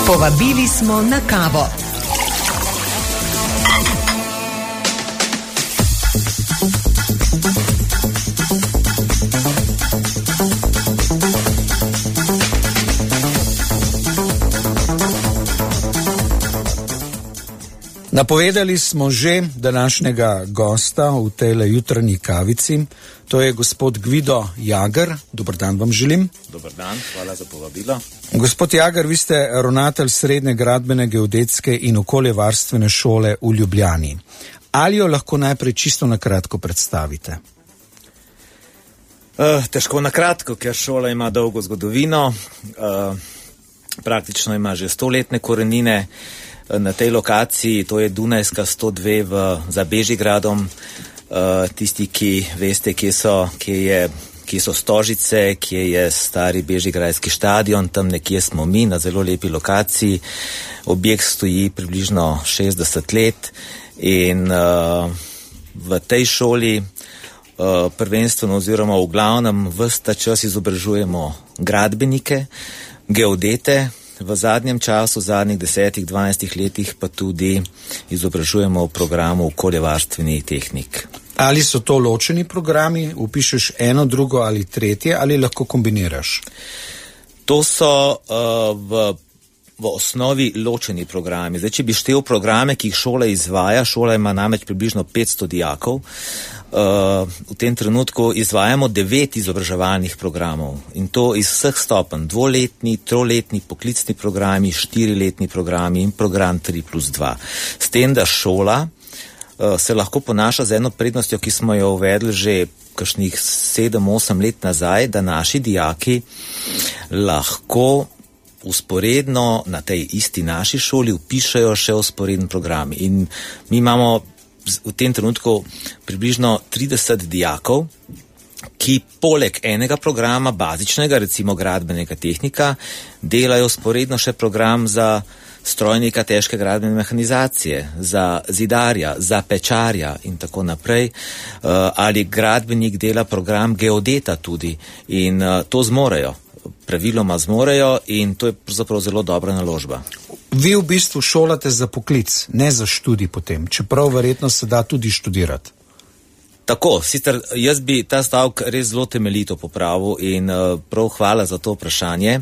Povabili smo na kavo. Napovedali smo že današnjega gosta v tejle jutranji kavici. To je gospod Gvido Jager. Dober dan vam želim. Dober dan, hvala za povabilo. Gospod Jager, vi ste ravnatelj Srednje gradbene geodetske in okoljevarstvene šole v Ljubljani. Ali jo lahko najprej čisto na kratko predstavite? Težko na kratko, ker šola ima dolgo zgodovino. Praktično ima že 100-letne korenine. Na tej lokaciji, to je Dunajska 102 za Bežigradom. Tisti, ki veste, kje so Stožice, kje je stari bežigradski štadion, tam nekje smo mi, na zelo lepi lokaciji. Objekt stoji približno 60 let in v tej šoli prvenstveno oziroma v glavnem ves ta čas izobražujemo gradbenike, geodete. V zadnjem času, v zadnjih 10-12 letih pa tudi izobražujemo v programu okoljevarstveni tehnik. Ali so to ločeni programi, upišeš eno, drugo ali tretje, ali lahko kombiniraš? To so v osnovi ločeni programi. Zdaj, če bi štel programe, ki jih šola izvaja, šola ima namreč približno 500 dijakov, v tem trenutku izvajamo 9 izobraževalnih programov in to iz vseh stopenj, 2-letni, 3-letni poklicni programi, 4-letni programi in program 3+2. S tem, da šola se lahko ponaša z eno prednostjo, ki smo jo uvedli že kakšnih 7-8 let nazaj, da naši dijaki lahko usporedno na tej isti naši šoli vpišajo še usporeden program. In mi imamo v tem trenutku približno 30 dijakov, ki poleg enega programa, bazičnega, recimo gradbenega tehnika, delajo usporedno še program za strojnika težke gradbene mehanizacije, za zidarja, za pečarja in tako naprej. Ali gradbenik dela program geodeta tudi in to zmorejo. Praviloma zmorejo in to je pravzaprav zelo dobra naložba. Vi v bistvu šolate za poklic, ne za študij potem, čeprav verjetno se da tudi študirati. Tako, sicer jaz bi ta stavek res zelo temeljito popravil in prav hvala za to vprašanje.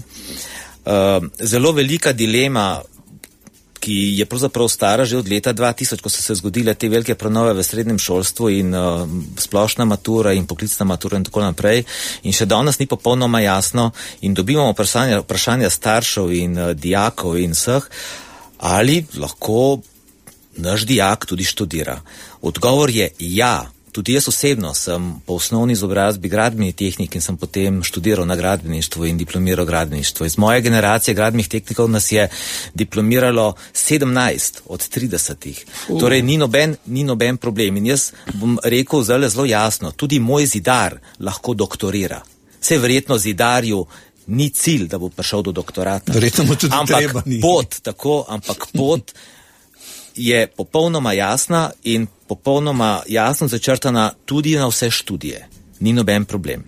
Zelo velika dilema, ki je pravzaprav stara že od leta 2000, ko so se zgodile te velike prenove v srednjem šolstvu in splošna matura in poklicna matura in tako naprej. In še danes ni popolnoma jasno in dobimo vprašanja staršev in dijakov in vseh, ali lahko naš dijak tudi študira. Odgovor je ja. Tudi jaz osebno sem po osnovni izobrazbi gradbeni tehnik in sem potem študiral na gradbeništvu in diplomiral gradbeništvo. Iz moje generacije gradbenih tehnikov nas je diplomiralo 17 od 30. Torej ni noben problem. In jaz bom rekel zelo jasno, tudi moj zidar lahko doktorira. Saj verjetno zidarju ni cilj, da bo prišel do doktorata. Verjetno mu tudi treba ni. Ampak pot je popolnoma jasna in popolnoma jasno začrtana tudi na vse študije. Ni noben problem.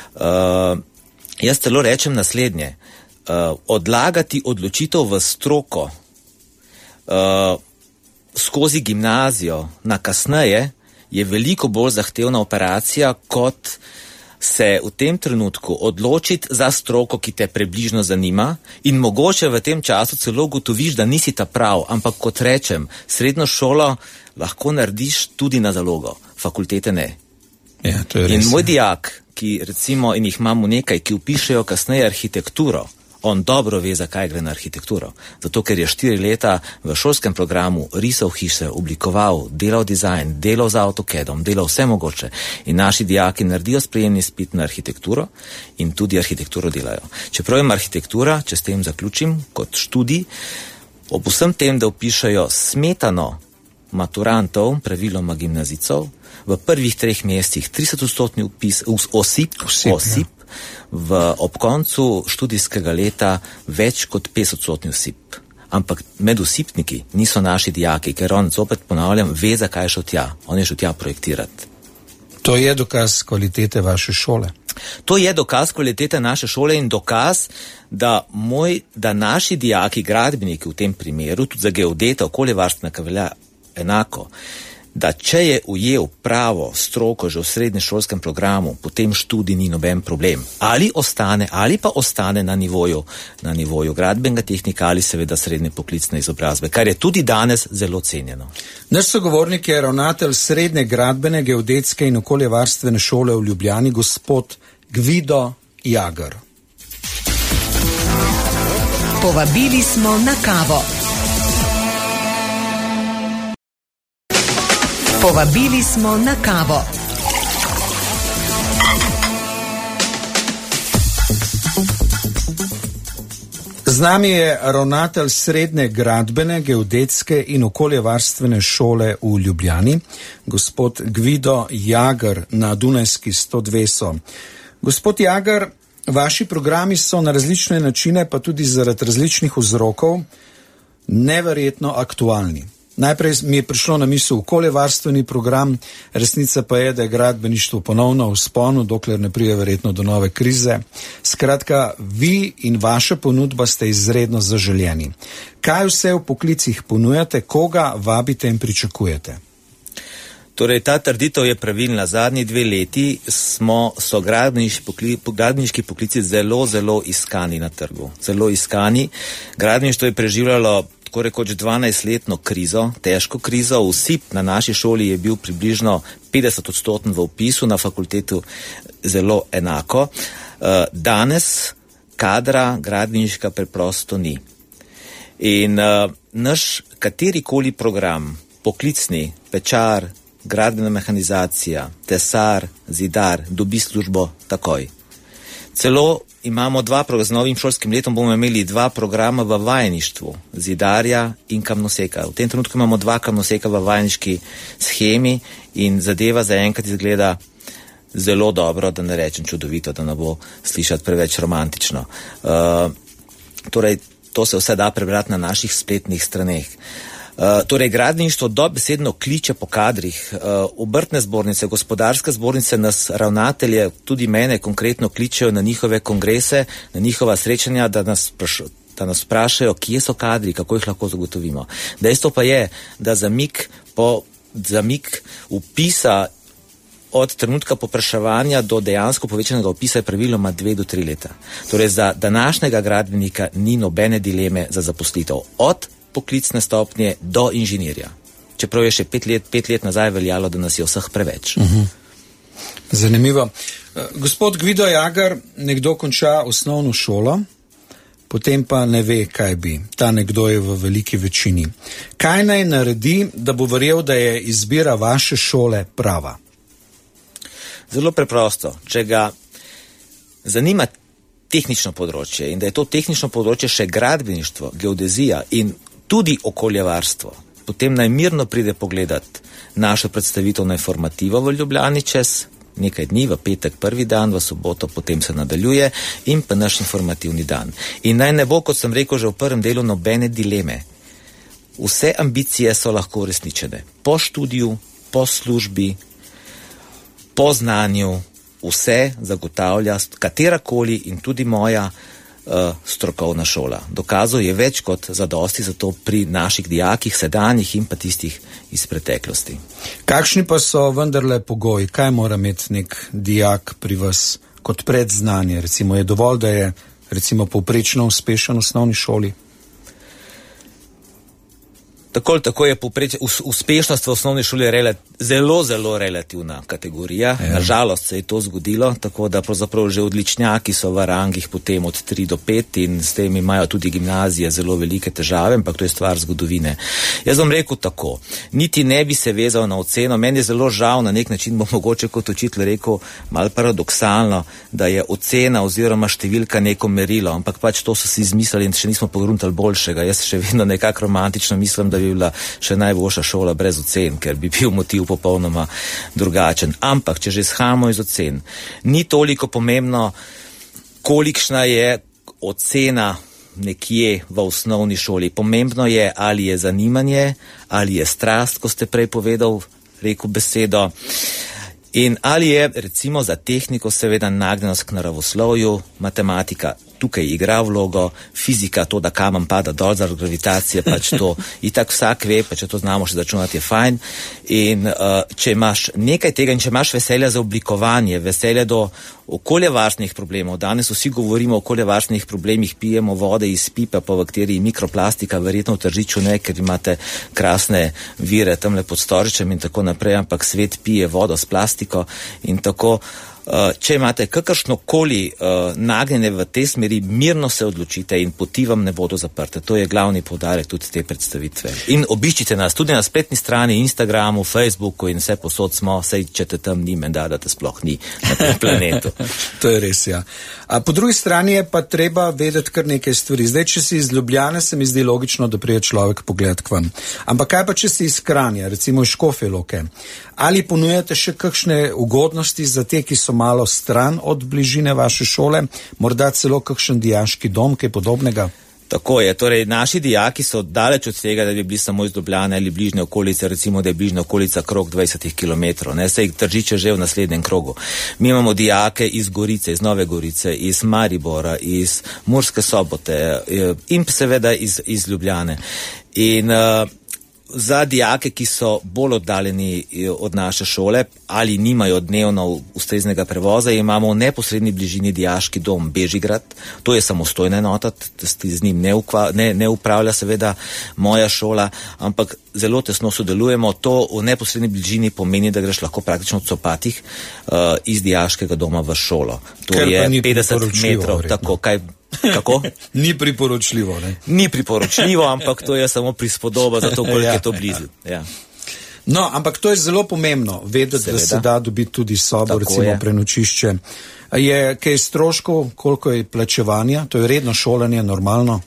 Jaz celo rečem naslednje. Odlagati odločitev v stroko skozi gimnazijo na kasneje je veliko bolj zahtevna operacija, kot se v tem trenutku odločiti za stroko, ki te približno zanima in mogoče v tem času celo ugotoviš, da nisi ta prav, ampak kot rečem, srednjo šolo lahko narediš tudi na zalogo, fakultete ne. Ja, to je res. In moj dijak, ki recimo, in jih imamo nekaj, ki vpišejo kasneje arhitekturo, on dobro ve, zakaj gre na arhitekturo. Zato, ker je 4 leta v šolskem programu risal hiše, oblikoval, delal dizajn, delal z AutoCAD-om, delal vse mogoče. In naši dijaki naredijo sprejemni izpit na arhitekturo in tudi arhitekturo delajo. Čeprav ima arhitektura, če s tem zaključim, kot študij, ob vsem tem, da vpišajo smetano maturantov, praviloma gimnazicov, v prvih 3 mesecih 30% osip, ob koncu študijskega leta več kot 50% osip. Ampak med osipniki niso naši dijaki, ker on, zopet ponavljam, ve, zakaj je šel tja. On je šel tja projektirati. To je dokaz kvalitete vaše šole. To je dokaz kvalitete naše šole in dokaz, da naši dijaki, gradbeniki v tem primeru, tudi za geodeta, okoljevarstvenega velja enako, da če je ujel pravo stroko že v srednješolskem programu, potem študij ni noben problem. Ali pa ostane na nivoju gradbenega tehnika ali seveda srednje poklicne izobrazbe, kar je tudi danes zelo cenjeno. Naš sogovornik je ravnatelj Srednje gradbene, geodetske in okoljevarstvene šole v Ljubljani, gospod Gvido Jager. Povabili smo na kavo. Povabili smo na kavo. Z nami je ravnatelj Srednje gradbene, geodetske in okoljevarstvene šole v Ljubljani, gospod Gvido Jager na Dunajski 102. Gospod Jager, vaši programi so na različne načine, pa tudi zaradi različnih vzrokov, neverjetno aktualni. Najprej mi je prišlo na misel okoljevarstveni program, resnica pa je, da je gradbeništvo ponovno v vzponu, dokler ne pride verjetno do nove krize. Skratka, vi in vaša ponudba ste izredno zaželjeni. Kaj vse v poklicih ponujate, koga vabite in pričakujete? Torej, ta trditev je pravilna. Zadnji 2 leti so gradbeniški poklici zelo iskani na trgu. Zelo iskani. Gradbeništvo je preživljalo tako rekoč 12-letno krizo, težko krizo. Vsip na naši šoli je bil približno 50% v vpisu, na fakultetu zelo enako. Danes kadra gradbeniška preprosto ni. In naš katerikoli program, poklicni, pečar, gradbena mehanizacija, tesar, zidar, dobi službo takoj. Celo imamo z novim šolskim letom bomo imeli 2 programa v vajeništvu, zidarja in kamnoseka. V tem trenutku imamo 2 kamnoseka v vajeniški shemi in zadeva zaenkrat izgleda zelo dobro, da ne rečem čudovito, da ne bo slišati preveč romantično. Torej, to se vse da prebrati na naših spletnih straneh. Torej, gradbeništvo dobesedno kliče po kadrih. Obrtne zbornice, gospodarske zbornice nas ravnatelje, tudi mene konkretno kličejo na njihove kongrese, na njihova srečanja, da nas vprašajo, kje so kadri, kako jih lahko zagotovimo. Dejstvo pa je, da zamik vpisa od trenutka popraševanja do dejansko povečanega vpisa je praviloma 2 do 3 leta. Torej, za današnjega gradbenika ni nobene dileme za zaposlitev. Od poklicne stopnje do inženirja. Čeprav je še 5 let nazaj veljalo, da nas je vseh preveč. Zanimivo. Gospod Gvido Jager, nekdo konča osnovno šolo, potem pa ne ve, kaj bi. Ta nekdo je v veliki večini. Kaj naj naredi, da bo verjel, da je izbira vaše šole prava? Zelo preprosto. Če ga zanima tehnično področje in da je to tehnično področje še gradbeništvo, geodezija in tudi okoljevarstvo, potem naj mirno pride pogledat našo predstavitev na informativo v Ljubljani čez nekaj dni, v petek prvi dan, v soboto potem se nadaljuje in pa naš informativni dan. In naj ne bo, kot sem rekel že v prvem delu, nobene dileme. Vse ambicije so lahko uresničene. Po študiju, po službi, po znanju, vse zagotavlja katerakoli in tudi moja strokovna šola. Dokazov je več kot zadosti za to pri naših dijakih, sedanjih in pa tistih iz preteklosti. Kakšni pa so vendarle pogoji? Kaj mora imeti nek dijak pri vas kot predznanje? Recimo, je dovolj, da je recimo povprečno uspešen v osnovni šoli? Tako je uspešnost v osnovni šoli zelo relativna kategorija. Ja. Nažalost se je to zgodilo, tako da pravzaprav že odličnjaki so v rangih potem od 3 do 5 in s tem imajo tudi gimnazije zelo velike težave, ampak to je stvar zgodovine. Jaz bom rekel tako, niti ne bi se vezal na oceno, meni je zelo žal, na nek način bom mogoče kot učitelj rekel malo paradoksalno, da je ocena oziroma številka neko merilo, ampak pač to so si izmislili in še nismo pogruntali boljšega. Jaz še vedno nekako romantično mislim, da bi bila še najboljša šola brez ocen, ker bi bil motiv popolnoma drugačen. Ampak, če že izhajamo iz ocen, ni toliko pomembno, kolikšna je ocena nekje v osnovni šoli. Pomembno je, ali je zanimanje, ali je strast, ko ste prej rekel besedo. In ali je recimo za tehniko seveda nagnjenost k naravoslovju, matematika tukaj igra vlogo, fizika, to, da kamen pada dol zaradi gravitacije, pač to itak vsak ve, pa če to znamo še začunati, je fajn. In če imaš nekaj tega in če imaš veselja za oblikovanje, veselje do okoljevarstvenih problemov, danes vsi govorimo o okoljevarstvenih problemih, pijemo vode iz pipe, pa v kateri plastika, verjetno v Tržiču ne, ker imate krasne vire tamle pod Storičem in tako naprej, ampak svet pije vodo s plastiko in tako. Če imate kakršnokoli nagnjenje v tej smeri, mirno se odločite in poti vam ne bodo zaprte. To je glavni poudarek tudi te predstavitve. In obiščite nas tudi na spletni strani, Instagramu, Facebooku in vse posod smo, saj če te tam ni, menda da te sploh ni na tem planetu. To je res, ja. A po drugi strani je pa treba vedeti kar nekaj stvari. Zdaj, če si iz Ljubljane, se mi zdi logično, da prije človek pogled k vam. Ampak kaj pa, če si iz Kranja, recimo iz Škofje Loke? Ali ponujate še kakšne ugodnosti za te, ki so malo stran od bližine vaše šole, morda celo kakšen dijaški dom, kaj podobnega? Tako je, torej naši dijaki so daleč od tega, da bi bili samo iz Ljubljane ali bližnje okolice, recimo da je bližnja okolica krog 20 km, saj Tržič je že v naslednjem krogu. Mi imamo dijake iz Gorice, iz Nove Gorice, iz Maribora, iz Murske Sobote in seveda iz Ljubljane. In za dijake, ki so bolj oddaljeni od naše šole ali nimajo dnevno ustreznega prevoza, imamo v neposredni bližini dijaški dom Bežigrad. To je samostojna enota, z njim ne upravlja seveda moja šola, ampak zelo tesno sodelujemo. To v neposredni bližini pomeni, da greš lahko praktično v copatih iz dijaškega doma v šolo. To je 50 metrov, tako kaj. Kako? Ni priporočljivo, ne? Ni priporočljivo, ampak to je samo prispodoba za to, koliko je to blizu. Ja. No, ampak to je zelo pomembno, vedeti, seveda, da se da dobiti tudi sobo, tako recimo je. Prenočišče. Je kaj stroškov, koliko je plačevanja? To je redno šolanje, normalno?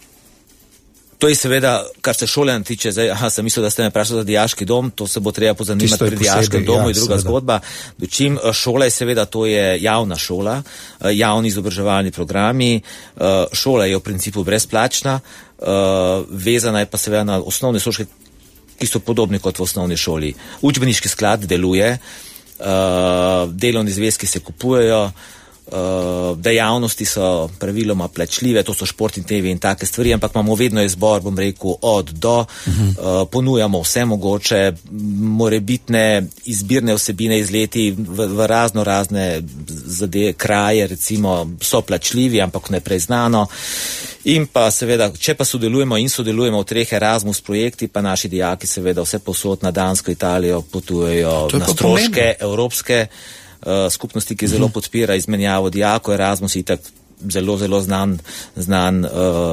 To je seveda, kar se šolanja tiče, zdaj, sem mislil, da ste me vprašali za dijaški dom, to se bo treba pozanimati pri dijaškem domu, in druga zgodba. Dočim šola je seveda, to je javna šola, javni izobraževalni programi, šola je v principu brezplačna, vezana je pa seveda na osnovne stroške, ki so podobni kot v osnovni šoli. Učbeniški sklad deluje, delovni zvezki se kupujejo, dejavnosti so praviloma plačljive, to so športni TV in take stvari, ampak imamo vedno izbor, bom rekel, od do, ponujamo vse mogoče, morebitne izbirne vsebine izleti v razne kraje, recimo, so plačljivi, ampak ne preznano. In pa seveda, če pa sodelujemo v 3 Erasmus projekti, pa naši dijaki seveda vse posod na Dansko, Italijo potujejo na stroške evropske skupnosti, ki zelo podpira izmenjavo dijakov. Erasmus je tak zelo znan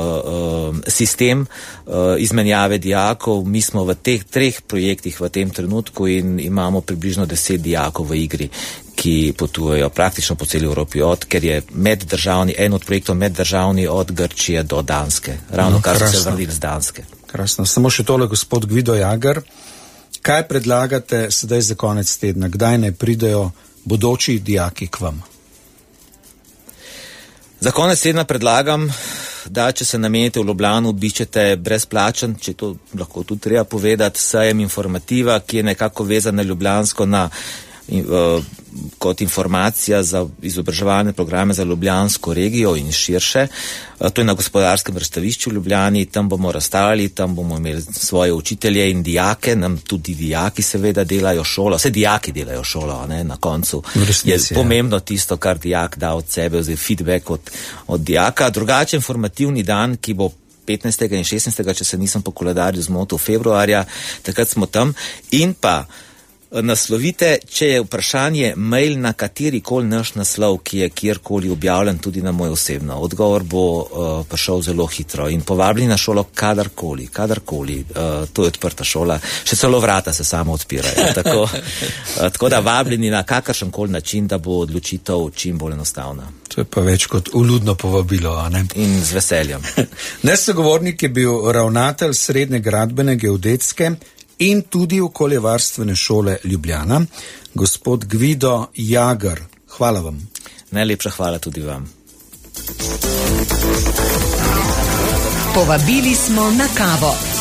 sistem izmenjave dijakov. Mi smo v teh 3 projektih v tem trenutku in imamo približno 10 dijakov v igri, ki potujejo praktično po celi Evropi, ker je en od projektov meddržavni od Grčije do Danske. Ravno kar so se vrnili z Danske. Krasno. Samo še tole, gospod Gvido Jager, kaj predlagate sedaj za konec tedna? Kdaj ne pridejo bodoči dijaki k vam? Za konec tedna predlagam, da če se namenite v Ljubljano, obiščete brezplačen, če to lahko tudi treba povedati, sejem Informativa, ki je nekako vezan na ljubljansko kot informacija za izobraževalne programe za ljubljansko regijo in širše. To je na Gospodarskem razstavišču v Ljubljani, tam bomo razstavljali, tam bomo imeli svoje učitelje in dijake, nam tudi dijaki seveda delajo šolo, vse dijaki delajo šolo, ne, na koncu je pomembno tisto, kar dijak da od sebe, oziroma feedback od dijaka. Drugače informativni dan, ki bo 15. in 16. če se nisem po koledarju zmotil, februarja, takrat smo tam. In pa naslovite, če je vprašanje, mail na katerikoli naš naslov, ki je kjerkoli objavljen, tudi na moj osebno. Odgovor bo prišel zelo hitro in povabljeni na šolo kadarkoli. To je odprta šola, še celo vrata se samo odpirajo. Tako da vabljeni na kakršenkoli način, da bo odločitev čim bolj enostavna. To je pa več kot vljudno povabilo, a ne? In z veseljem. Sogovornik je bil ravnatelj Srednje gradbene geodetske in tudi okoljevarstvene šole Ljubljana, gospod Gvido Jager. Hvala vam. Najlepša hvala tudi vam. Povabili smo na kavo.